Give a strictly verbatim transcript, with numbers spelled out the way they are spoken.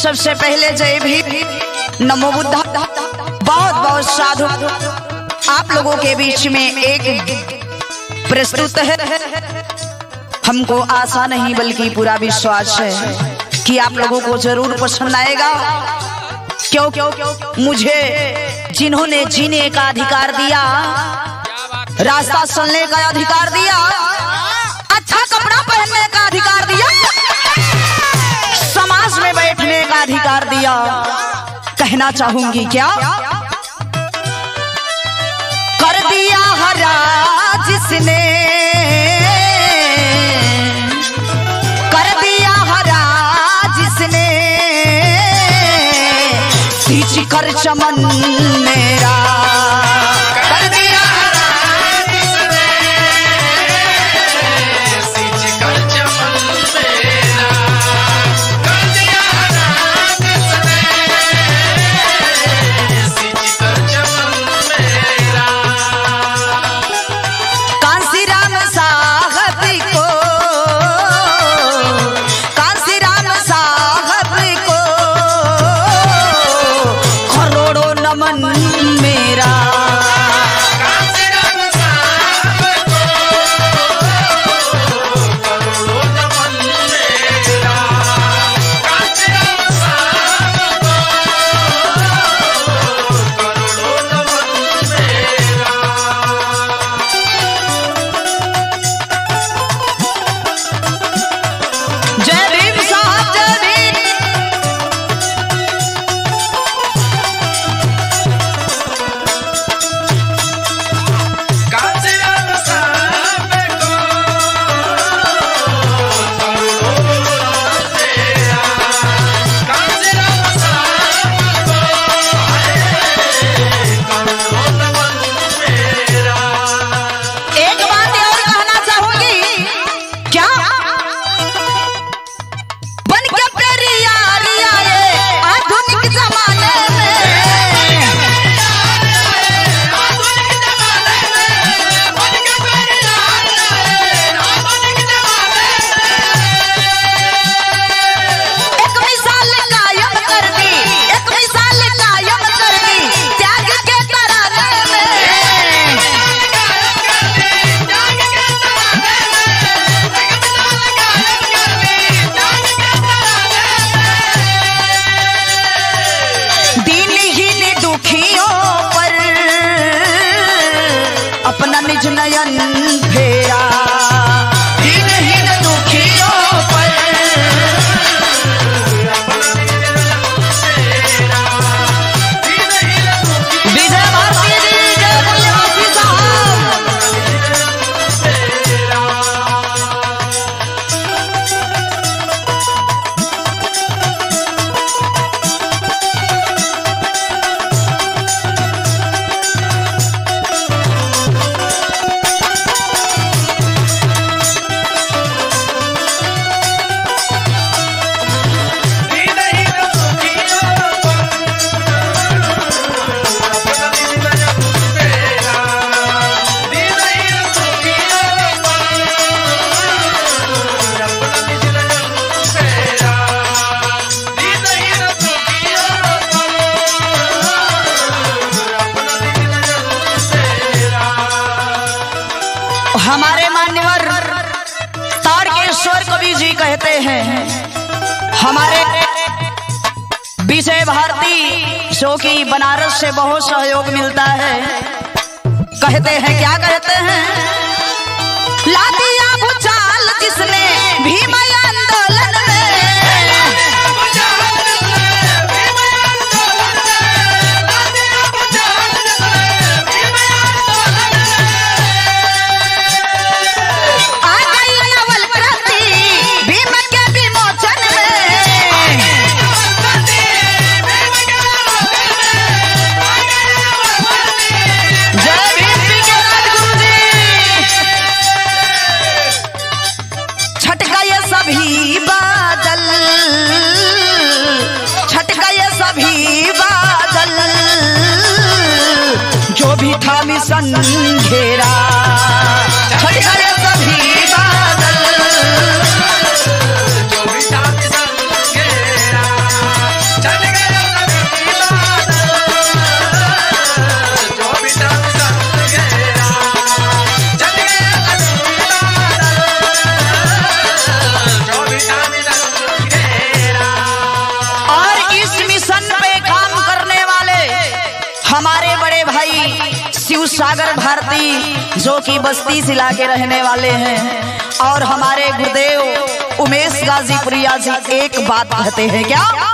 सबसे पहले जय भीम नमो बुद्धा। बहुत बहुत साधु आप लोगों के बीच में एक प्रस्तुत है। हमको आशा नहीं बल्कि पूरा विश्वास है कि आप लोगों को जरूर पसंद आएगा। क्यों क्यों मुझे जिन्होंने जीने का अधिकार दिया, रास्ता चलने का अधिकार दिया, अच्छा कपड़ा पहनने का अधिकार दिया, समाज में बैठने का अधिकार दिया, कहना चाहूंगी क्या कर दिया हरा जिसने, कर दिया हरा जिसने सींच कर चमन मेरा, कर दिया निज नयन फेरा, दीनहीन दुखियों पर विजय भारती जी जय पुण्यवासी साहब। हमारे मान्यवर तारकेश्वर कवि जी कहते हैं, हमारे विजय भारती जो कि बनारस से बहुत सहयोग मिलता है, कहते हैं क्या कहते हैं, ला दिया भूचाल जिसने भीम आंदोलन में, सभी बादल छट गए, सभी बादल जो भी था मिशन घेरा, छट गए सभी बादल जो भी था मिशन घेरा। हमारे बड़े भाई शिव सागर भारती जो कि बस्ती जिला के रहने वाले हैं और हमारे गुरुदेव उमेश गाजीपुरिया जी एक बात कहते हैं क्या?